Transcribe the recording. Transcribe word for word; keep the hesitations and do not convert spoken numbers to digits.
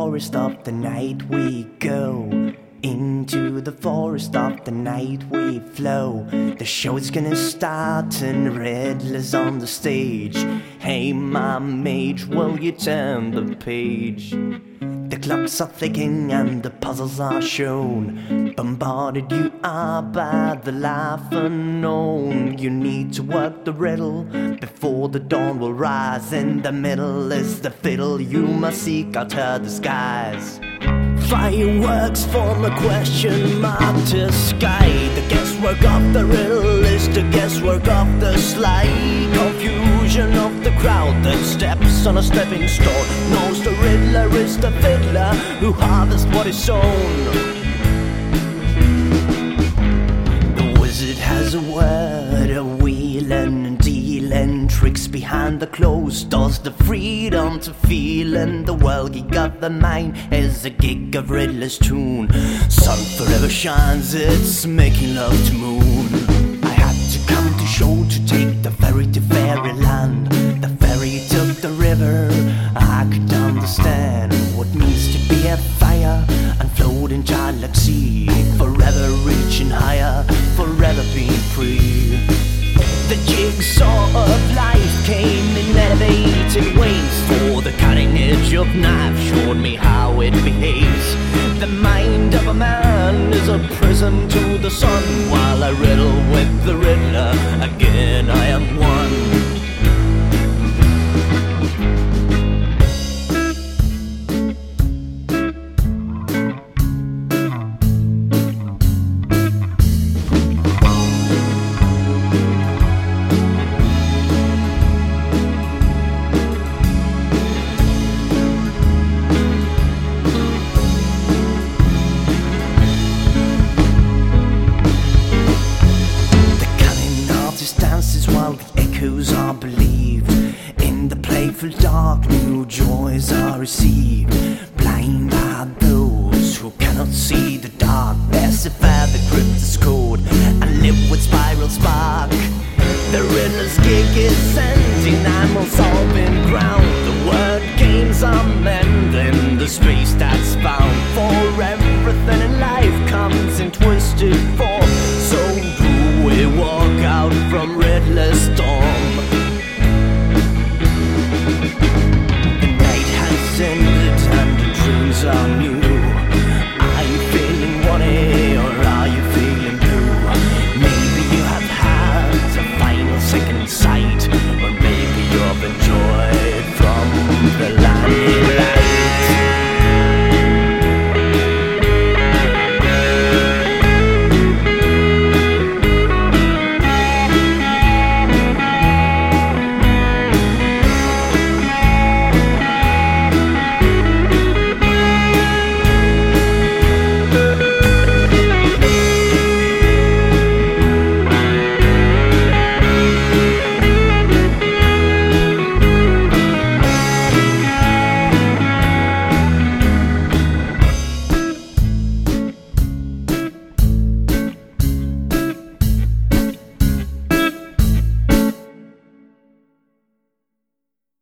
forest of the night we go. Into the forest of the night we flow. The show's gonna start and Riddler's on the stage. Hey, my mage, will you turn the page? The clocks are ticking and the puzzles are shown. Bombarded you are by the life unknown. You need to work the riddle before the dawn will rise. In the middle is the fiddle, you must seek out her disguise. Fireworks form a question mark to sky. The guesswork of the riddle is the guesswork of the slide. Confusion of the crowd that steps on a stepping stone knows the Riddler is the fiddler who harvests what is sown. The wizard has a word, a wheelin' and dealin', tricks behind the closed doors, the freedom to feel in the world. He got the mind as a gig of Riddler's tune. Sun forever shines, it's making love to moon. I had to come to show to take the ferry to fairyland. The ferry took the river, I could understand what means to be a fire and float in childlike sea. Forever reaching higher, forever being free. The jigsaw of life came in elevated ways. For the cutting edge of knife showed me how it behaves. The mind of a man is a prison to the sun, while I riddle with the Riddler, again I am one. While the echoes are believed, in the playful dark new joys are received.